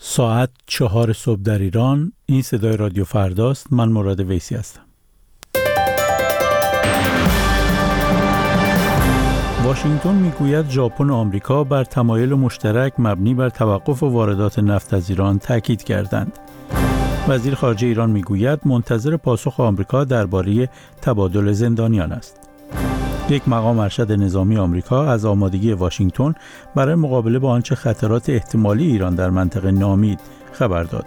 ساعت 4 صبح در ایران. این صدای رادیو فرداست. من مراد ویسی هستم. واشنگتن میگوید ژاپن و آمریکا بر تمایل مشترک مبنی بر توقف واردات نفت از ایران تاکید کردند. وزیر خارجه ایران میگوید منتظر پاسخ آمریکا درباره تبادل زندانیان است. یک مقام ارشد نظامی آمریکا از آمادگی واشنگتن برای مقابله با آنچه خطرات احتمالی ایران در منطقه نامید خبر داد.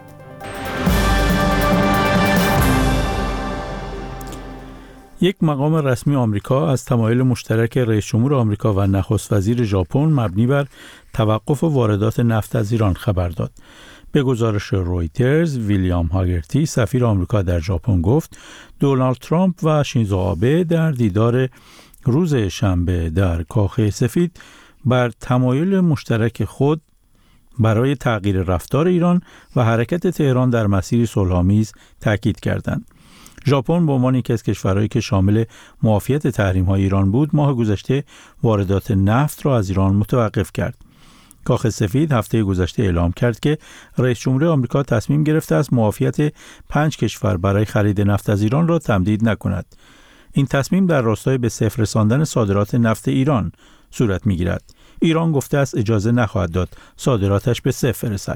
یک مقام رسمی آمریکا از تمایل مشترک رئیس جمهور آمریکا و نخست وزیر ژاپن مبنی بر توقف واردات نفت از ایران خبر داد. به گزارش رویترز، ویلیام هاگرتی سفیر آمریکا در ژاپن گفت دونالد ترامپ و شینزو آبه در دیدار روز شنبه در کاخ سفید بر تمایل مشترک خود برای تغییر رفتار ایران و حرکت تهران در مسیر صلح‌آمیز تاکید کردند. ژاپن به عنوان یکی از کشورهایی که شامل معافیت تحریم‌های ایران بود، ماه گذشته واردات نفت را از ایران متوقف کرد. کاخ سفید هفته گذشته اعلام کرد که رئیس جمهور آمریکا تصمیم گرفته است معافیت 5 کشور برای خرید نفت از ایران را تمدید نکند. این تصمیم در راستای به صفر رساندن صادرات نفت ایران صورت می‌گیرد. ایران گفته است اجازه نخواهد داد صادراتش به صفر برسد.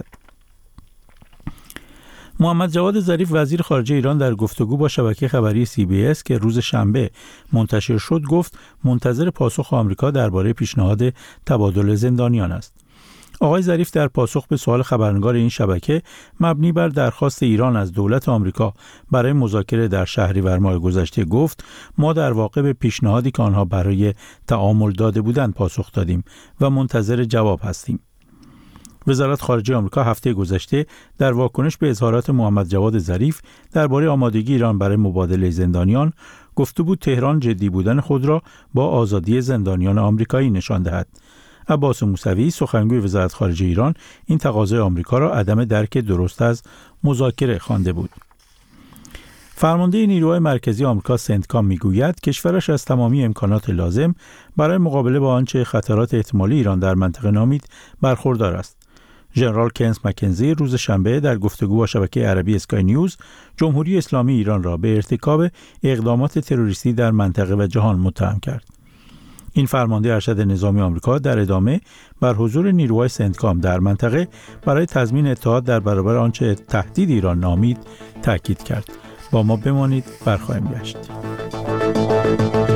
محمد جواد ظریف وزیر خارجه ایران در گفتگو با شبکه خبری CBS که روز شنبه منتشر شد گفت منتظر پاسخ آمریکا درباره پیشنهاد تبادل زندانیان است. آقای ظریف در پاسخ به سوال خبرنگار این شبکه مبنی بر درخواست ایران از دولت آمریکا برای مذاکره در شهریور ماه گذشته گفت ما در واقع به پیشنهادی که آنها برای تعامل داده بودند پاسخ دادیم و منتظر جواب هستیم. وزارت خارجه آمریکا هفته گذشته در واکنش به اظهارات محمد جواد ظریف درباره آمادگی ایران برای مبادله زندانیان گفته بود تهران جدی بودن خود را با آزادی زندانیان آمریکایی نشان دهد. عباس موسوی سخنگوی وزارت خارجه ایران این تقاضای آمریکا را عدم درک درست از مذاکره خوانده بود. فرمانده نیروهای مرکزی آمریکا سنتکام میگوید کشورش از تمامی امکانات لازم برای مقابله با آنچه خطرات احتمالی ایران در منطقه نامید برخوردار است. ژنرال کنس مکنزی روز شنبه در گفتگو با شبکه عربی اسکای نیوز جمهوری اسلامی ایران را به ارتکاب اقدامات تروریستی در منطقه و جهان متهم کرد. این فرمانده ارشد نظامی آمریکا در ادامه بر حضور نیروهای سنتکام در منطقه برای تضمین اتحاد در برابر آنچه تهدید ایران نامید تاکید کرد. با ما بمانید، برخواهیم گشت.